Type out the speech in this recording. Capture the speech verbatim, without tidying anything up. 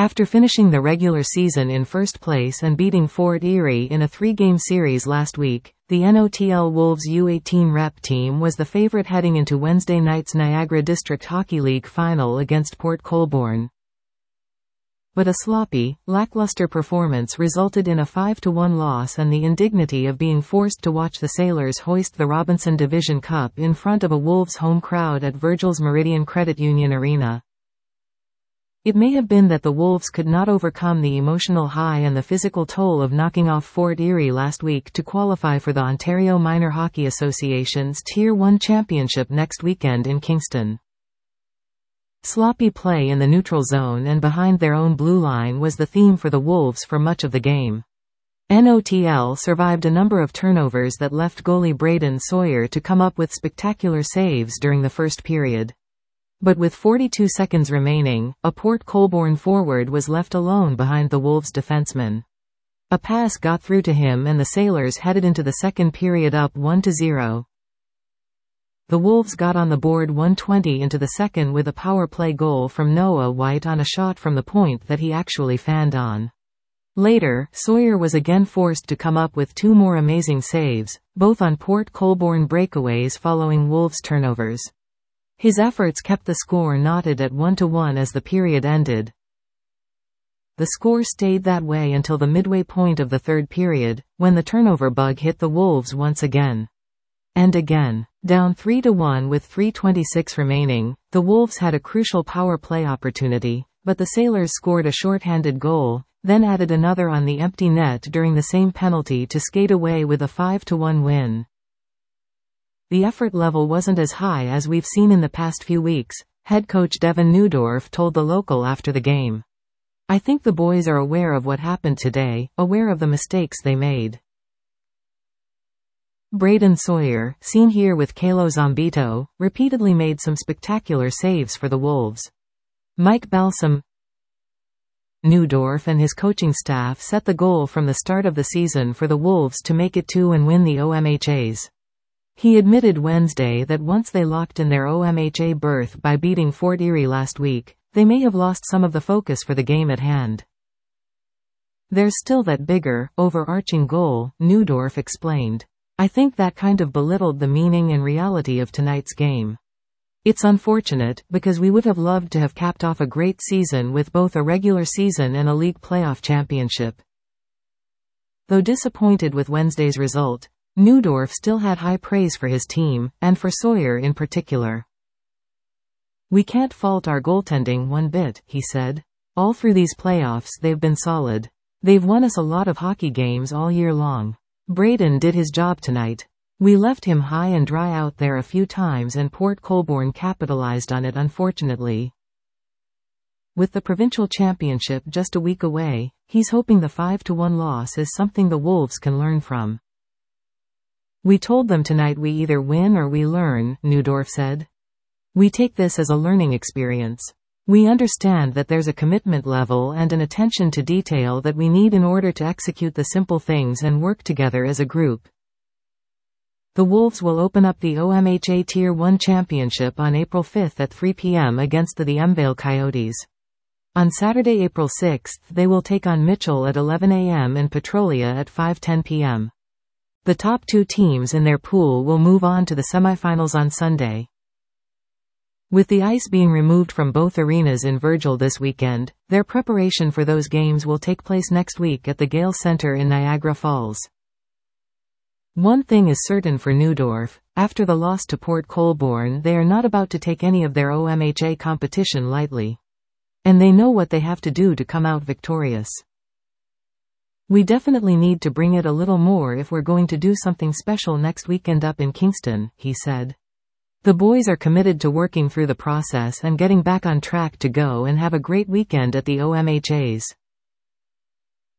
After finishing the regular season in first place and beating Fort Erie in a three-game series last week, the N O T L Wolves U eighteen rep team was the favorite heading into Wednesday night's Niagara District Hockey League final against Port Colborne. But a sloppy, lackluster performance resulted in a five to one loss and the indignity of being forced to watch the Sailors hoist the Robinson Division Cup in front of a Wolves home crowd at Virgil's Meridian Credit Union Arena. It may have been that the Wolves could not overcome the emotional high and the physical toll of knocking off Fort Erie last week to qualify for the Ontario Minor Hockey Association's Tier one Championship next weekend in Kingston. Sloppy play in the neutral zone and behind their own blue line was the theme for the Wolves for much of the game. N O T L survived a number of turnovers that left goalie Braden Sawyer to come up with spectacular saves during the first period. But with forty-two seconds remaining, a Port Colborne forward was left alone behind the Wolves defenseman. A pass got through to him and the Sailors headed into the second period up one to zero. The Wolves got on the board one twenty into the second with a power play goal from Noah White on a shot from the point that he actually fanned on. Later, Sawyer was again forced to come up with two more amazing saves, both on Port Colborne breakaways following Wolves turnovers. His efforts kept the score knotted at one to one as the period ended. The score stayed that way until the midway point of the third period, when the turnover bug hit the Wolves once again. And again. Down three to one with three twenty-six remaining, the Wolves had a crucial power play opportunity, but the Sailors scored a shorthanded goal, then added another on the empty net during the same penalty to skate away with a five to one win. The effort level wasn't as high as we've seen in the past few weeks, head coach Devin Neudorf told the local after the game. I think the boys are aware of what happened today, aware of the mistakes they made. Braden Sawyer, seen here with Kalo Zambito, repeatedly made some spectacular saves for the Wolves. Mike Balsam. Neudorf and his coaching staff set the goal from the start of the season for the Wolves to make it to and win the O M H As. He admitted Wednesday that once they locked in their O M H A berth by beating Fort Erie last week, they may have lost some of the focus for the game at hand. There's still that bigger, overarching goal, Neudorf explained. I think that kind of belittled the meaning and reality of tonight's game. It's unfortunate, because we would have loved to have capped off a great season with both a regular season and a league playoff championship. Though disappointed with Wednesday's result, Neudorf still had high praise for his team, and for Sawyer in particular. We can't fault our goaltending one bit, he said. All through these playoffs they've been solid. They've won us a lot of hockey games all year long. Braden did his job tonight. We left him high and dry out there a few times and Port Colborne capitalized on it unfortunately. With the provincial championship just a week away, he's hoping the five to one loss is something the Wolves can learn from. We told them tonight we either win or we learn, Neudorf said. We take this as a learning experience. We understand that there's a commitment level and an attention to detail that we need in order to execute the simple things and work together as a group. The Wolves will open up the O M H A Tier one Championship on April fifth at three p m against the Emvale Coyotes. On Saturday, April sixth, they will take on Mitchell at eleven a m and Petrolia at five ten p m The top two teams in their pool will move on to the semifinals on Sunday. With the ice being removed from both arenas in Virgil this weekend, their preparation for those games will take place next week at the Gale Center in Niagara Falls. One thing is certain for Neudorf, after the loss to Port Colborne they are not about to take any of their O M H A competition lightly. And they know what they have to do to come out victorious. We definitely need to bring it a little more if we're going to do something special next weekend up in Kingston, he said. The boys are committed to working through the process and getting back on track to go and have a great weekend at the O M H As.